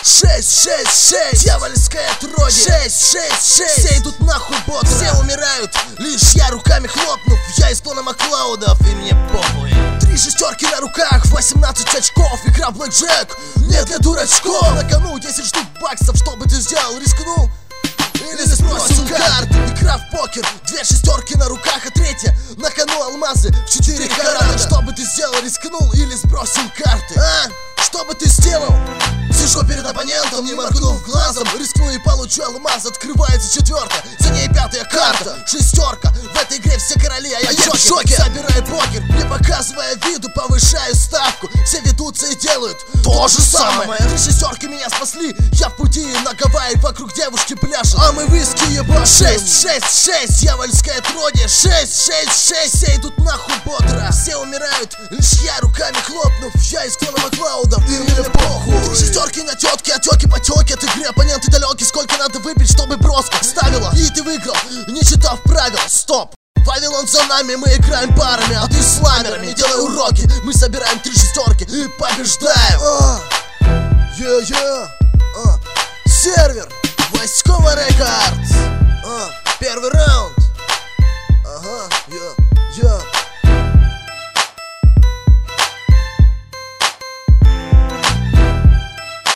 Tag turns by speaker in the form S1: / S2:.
S1: 666, дьявольское отродье. 666, все идут нахуй бодро, все умирают, лишь я руками хлопнув. Я из клана Маклаудов и мне похуй. 3 шестерки на руках, 18 очков, игра блэкджек не для дурачков. На кону 10 штук баксов, что бы ты сделал, рискнул? Или сбросил карты? Игра в покер, 2 шестерки на руках, а 3 на кону алмазы в 4 карата. Что бы ты сделал, рискнул или сбросил карты? А? Что бы ты сделал? Сижу перед оппонентом, не моргнув глазом, рискну и получу алмаз. Открывается 4-я, за ней 5-я карта. Шестерка, в этой игре все короли, а я в шоке. Собираю покер, не показывая виду, повышаю ставку. Все ведутся и делают то же самое. 3 шестерки меня спасли, я в пути на Гавайи, вокруг девушки пляжа, а мы виски ебашим. 666, дьявольское отродье. 666, все идут нахуй бодро, все умирают, лишь я руками хлопнув. Я из клана Маклаудов и мне похуй. 3 шестерки на тетки, отеки, потеки от игры. Оппоненты далеки, сколько надо выпить, чтобы броска ставила и ты выиграл, не читав правил. Стоп! Вавилон за нами, мы играем парами, а ты с ламерами. Делай уроки, мы собираем 3 шестерки и побеждаем. Сервер Васькова Рекордс. Первый раунд.